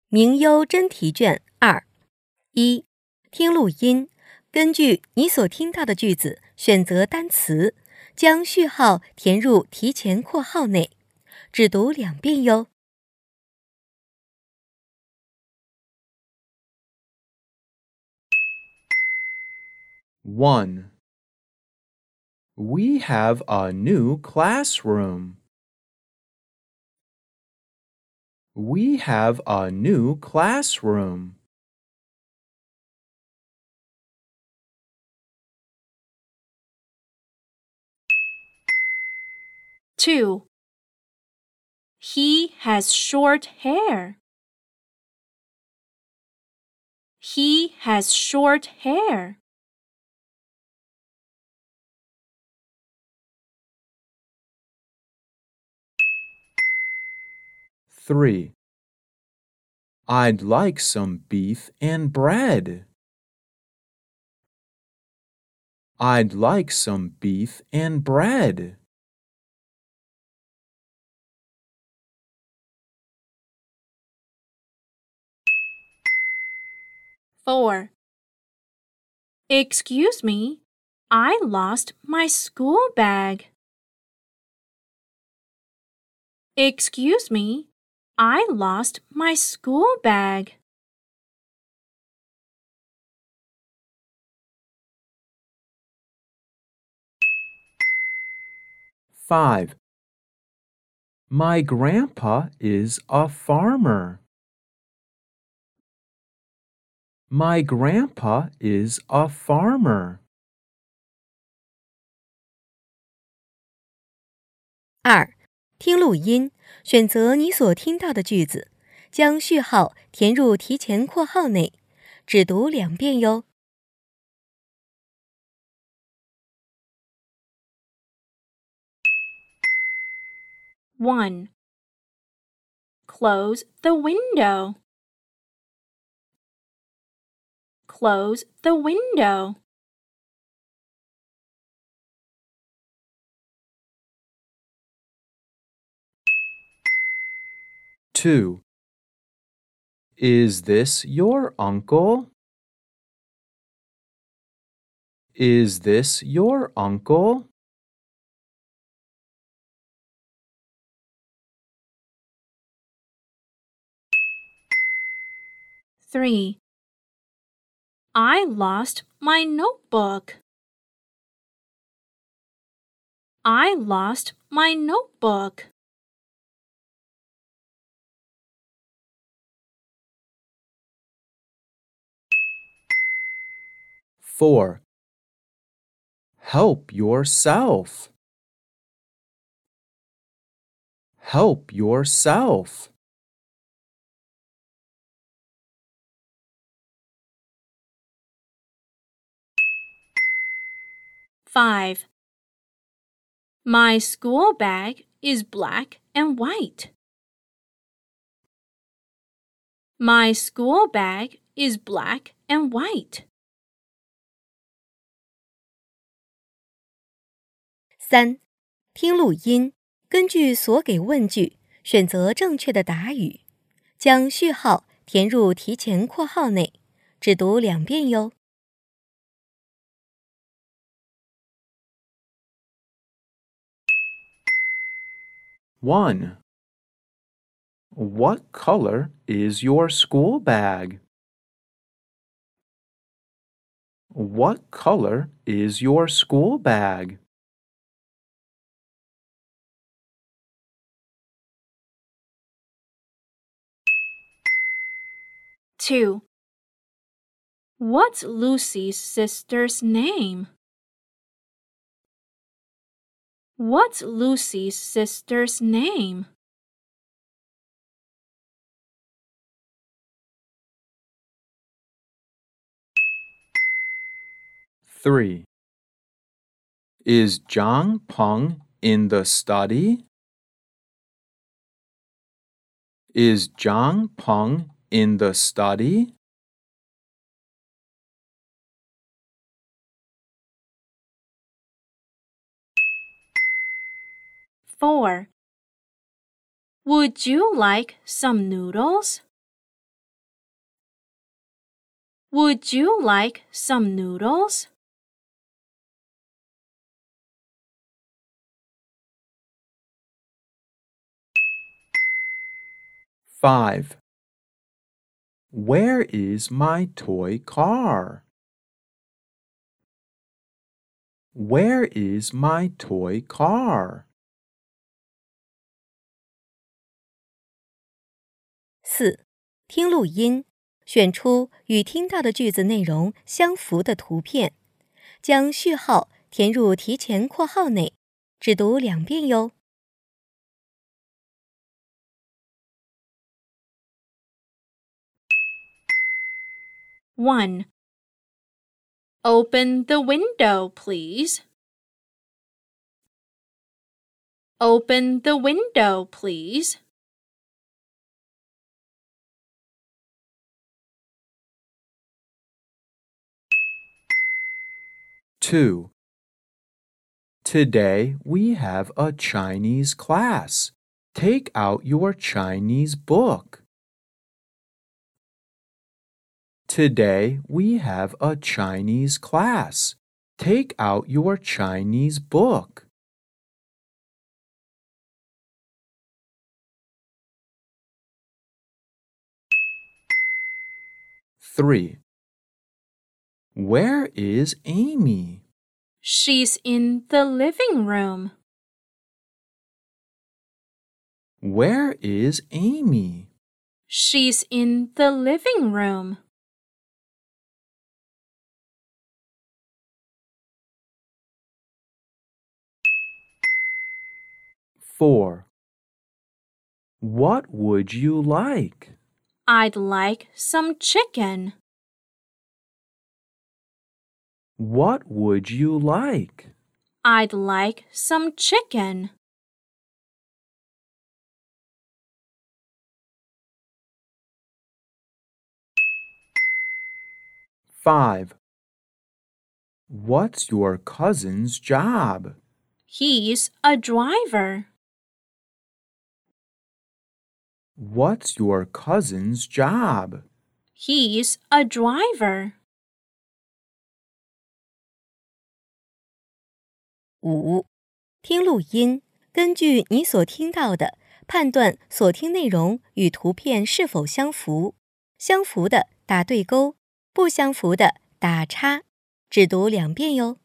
名优真题卷2。1. 听录音，根据你所听到的句子选择单词，将序号填入提前括号内，只读2遍哟。 1. We have a new classroom. We have a new classroom. 2. He has short hair. He has short hair. 3. I'd like some beef and bread. I'd like some beef and bread. 4. Excuse me, I lost my school bag. Excuse me, I lost my school bag. 5. My grandpa is a farmer. My grandpa is a farmer. 2. 听录音，选择你所听到的句子，将序号填入提前括号内，只读2遍哟。 1. Close the window. Close the window. 2. Is this your uncle? Is this your uncle? 3. I lost my notebook. I lost my notebook. 4. Help yourself. Help yourself. 5. My school bag is black and white. My school bag is black and white. 3. 听录音，根据所给问句选择正确的答语，将序号填入提前括号内，只读2遍哟。 1. What color is your school bag? What color is your school bag? 2. What's Lucy's sister's name? What's Lucy's sister's name? 3. Is Zhang Peng in the study? Is Zhang Peng in the study? 4. Would you like some noodles? Would you like some noodles? Five. Where is my toy car? Where is my toy car? 4. 听录音，选出与听到的句子内容相符的图片，将序号填入提前括号内，只读2遍哟。 1. Open the window, please. Open the window, please. 2. Today we have a Chinese class. Take out your Chinese book. Today we have a Chinese class. Take out your Chinese book. 3. Where is Amy? She's in the living room. Where is Amy? She's in the living room. 4. What would you like? I'd like some chicken. What would you like? I'd like some chicken. 5. What's your cousin's job? He's a driver. What's your cousin's job? He's a driver. 5. 听录音，根据你所听到的，判断所听内容与图片是否相符，相符的打对勾，不相符的打叉，只读2遍哟。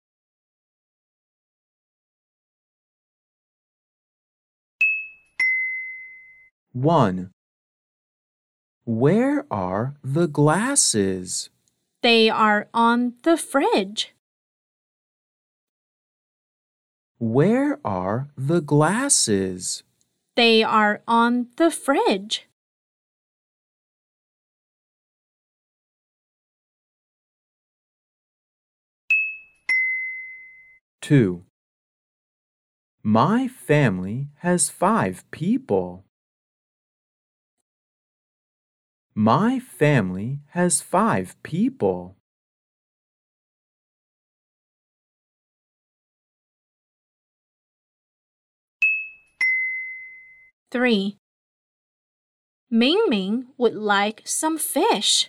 1. Where are the glasses? They are on the fridge. Where are the glasses? They are on the fridge. 2. My family has 5 people. My family has 5 people. 3. Ming Ming would like some fish.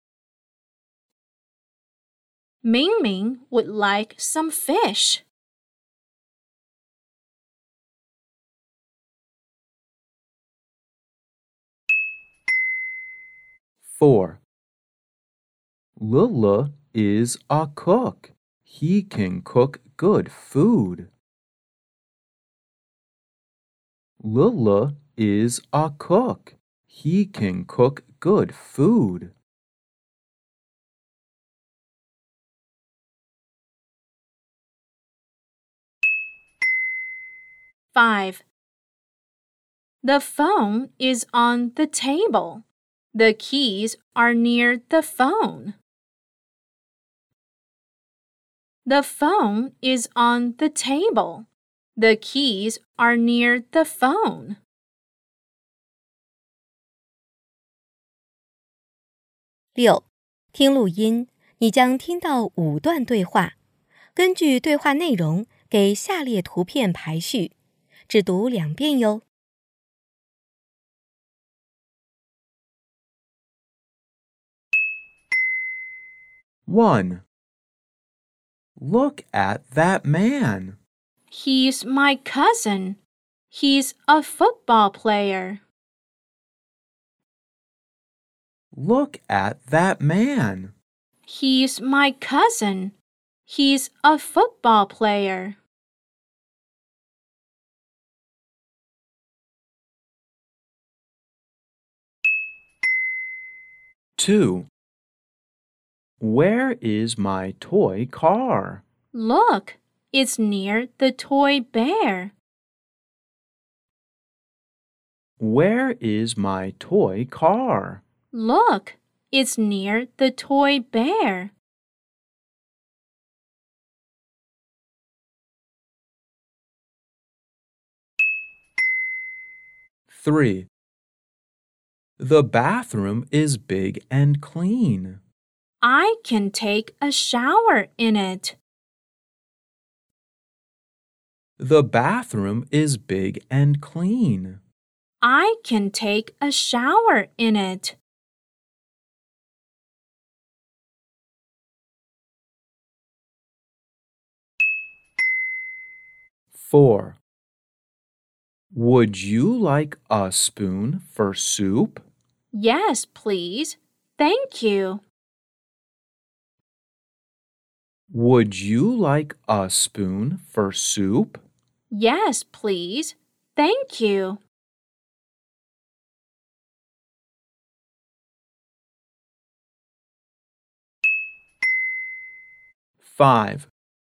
Ming Ming would like some fish. 4. Lula is a cook. He can cook good food. Lula is a cook. He can cook good food. 5. The phone is on the table. The keys are near the phone. The phone is on the table. The keys are near the phone. 6. 听录音，你将听到5段对话，根据对话内容给下列图片排序，只读2遍哟。 1. Look at that man. He's my cousin. He's a football player. Look at that man. He's my cousin. He's a football player. 2. Where is my toy car? Look, it's near the toy bear. Where is my toy car? Look, it's near the toy bear. 3. The bathroom is big and clean. I can take a shower in it. The bathroom is big and clean. I can take a shower in it. 4. Would you like a spoon for soup? Yes, please. Thank you. Would you like a spoon for soup? Yes, please. Thank you. Five.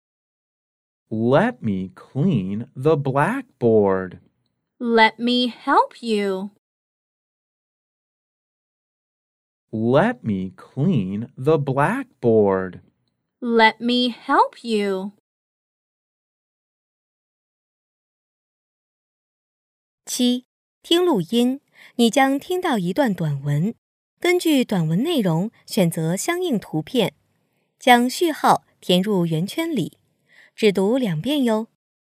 Let me clean the blackboard. Let me help you. Let me clean the blackboard. Let me help you. 7. 听录音，你将听到一段短文，根据短文内容选择相应图片，将序号填入圆圈里，只读2遍哟。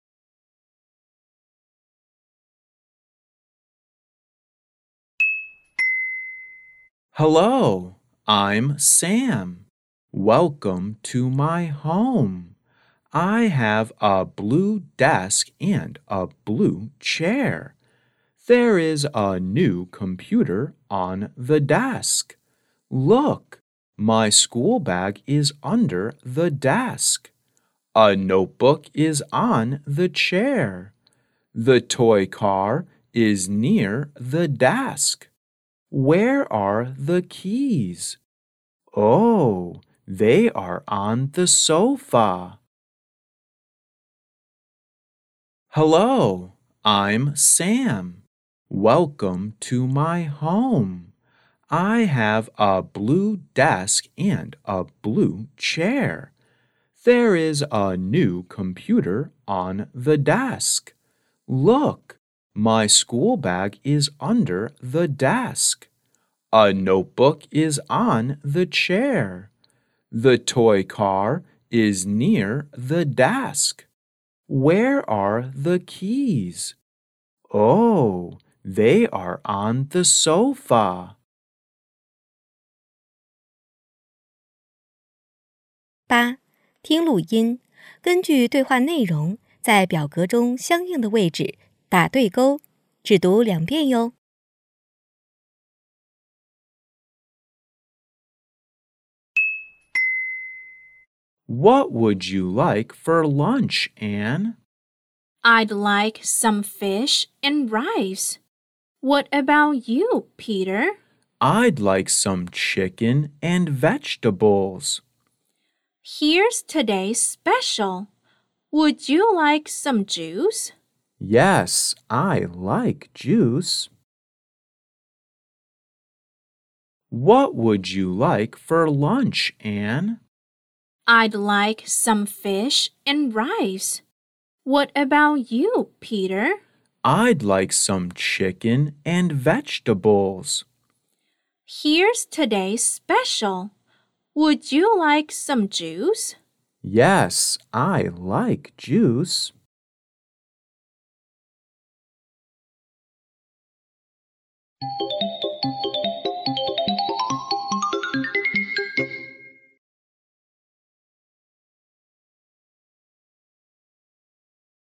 Hello, I'm Sam. Welcome to my home. I have a blue desk and a blue chair. There is a new computer on the desk. Look, my school bag is under the desk. A notebook is on the chair. The toy car is near the desk. Where are the keys? Oh, they are on the sofa. Hello, I'm Sam. Welcome to my home. I have a blue desk and a blue chair. There is a new computer on the desk. Look, my school bag is under the desk. A notebook is on the chair. The toy car is near the desk. Where are the keys? Oh, they are on the sofa. 8. 听录音，根据对话内容，在表格中相应的位置打对勾，只读2遍哟。 What would you like for lunch, Anne? I'd like some fish and rice. What about you, Peter? I'd like some chicken and vegetables. Here's today's special. Would you like some juice? Yes, I like juice. What would you like for lunch, Anne? I'd like some fish and rice. What about you, Peter? I'd like some chicken and vegetables. Here's today's special. Would you like some juice? Yes, I like juice.